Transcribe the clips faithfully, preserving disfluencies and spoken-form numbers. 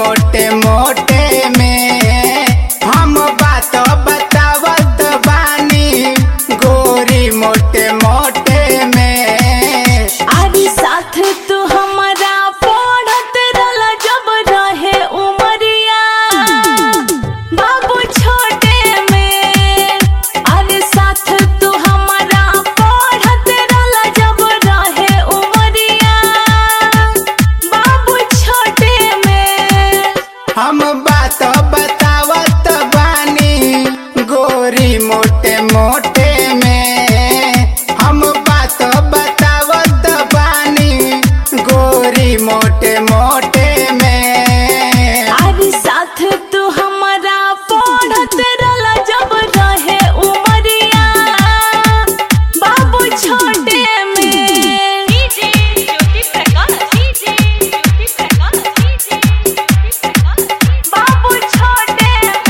मोटे मोटे में हम बात बतावत बानी गोरी मोटे मोटे में। अरे साथ तू हमारा पढ़त रहला जब रहे उमरिया बाबू छोटे में। अरे साथ तू हमारा पढ़त रहला जब रहे उमरिया बाबू छोटे में। हम बात बतावत बानी गोरी मोटे मोटे में हम बात बतावत बानी गोरी मोटे मोटे में। अरे साथ तू हमारा पढ़त रहला जब रहे उमरिया बाबू छोटे में। DJ Jyoti Prakash DJ Jyoti Prakash DJ Jyoti Prakash बाबू छोटे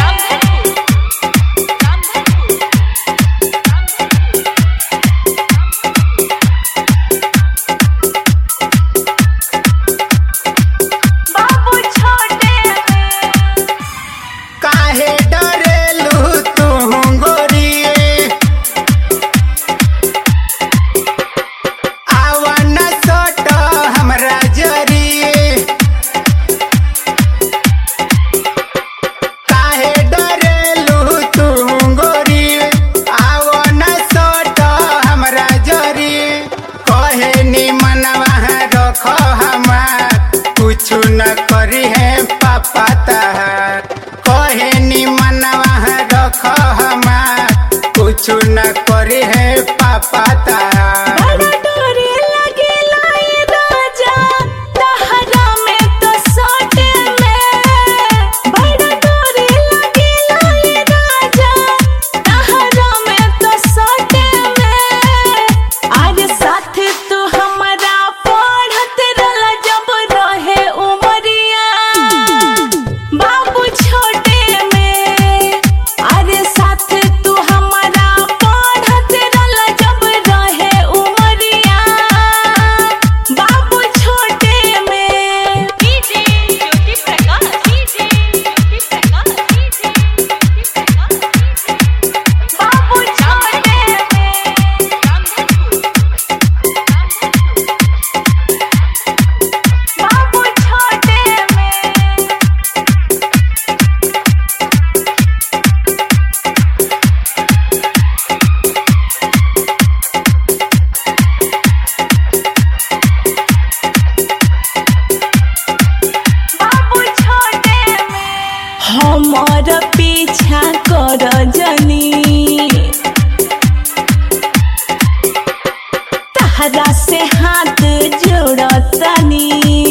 बाबू छोटे में। काहे डरेलू तू गोरिए आवा न सोट हमरा जरिए। काहे डरेलू तू गोरिए आवा न सोट हमरा जरिए। कहे नी मनवा रख हमार कुछ न करी है पापा तहार। कहे नी मनवा रख हमार कुछ न करी है पापा तहार। बड़ा डोरे लगेला ये राजा तहरा में तो सोटे में। बड़ा डोरे लगेला ये राजा तहरा में तो सोटे में। आज साथ तू हमारा पढ़त रहला जब रहे उमरिया बाबू छोटे में। अरे साथ तू हमारा पढ़त रहला जब रहे उमरिया बाबू छोटे में। DJ Jyoti Prakash DJ Jyoti Prakash DJ Jyoti Prakash बाबू छोटे में। बाबू छोटे में। बाबू छोटे में। हमर पीछा कर जनी तहरा से हाथ जोड़तनी।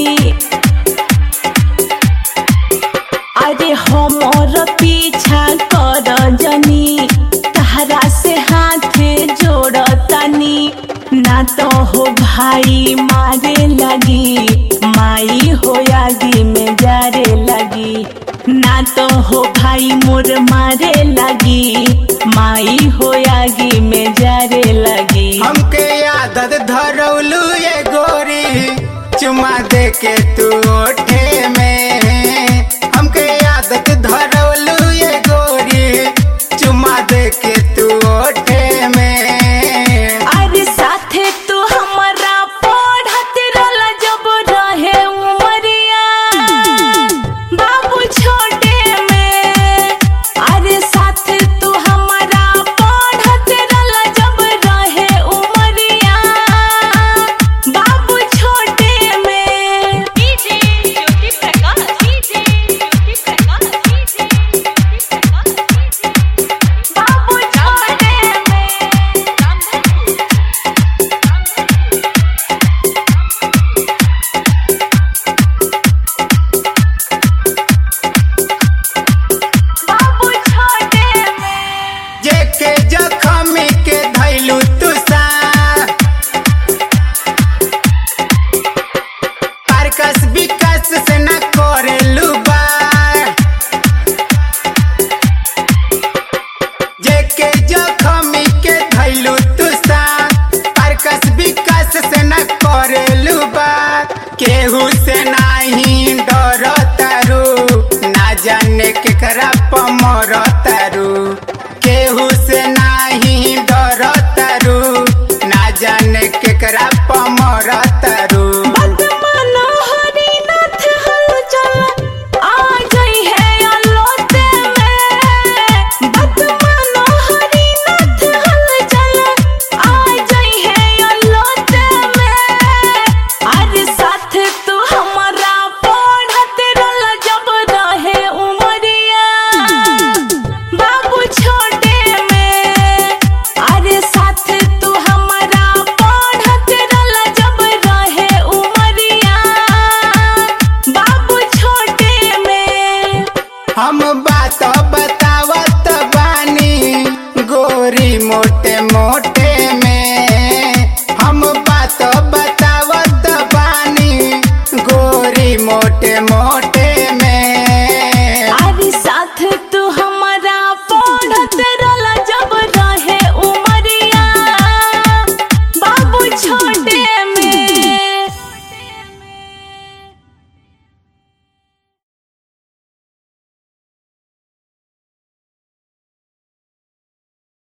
अरे हमर पीछा कर जनी तहरा से हाथ जोड़तनी। ना तो हो भाई मारे लगी माई हो आगे में जारे लगी। ना तो हो भाई मोर मारे लगी माई हो आगे में जारे लगी। हमके आदत धरौलू ये गोरी चुमा दे के तू ओठ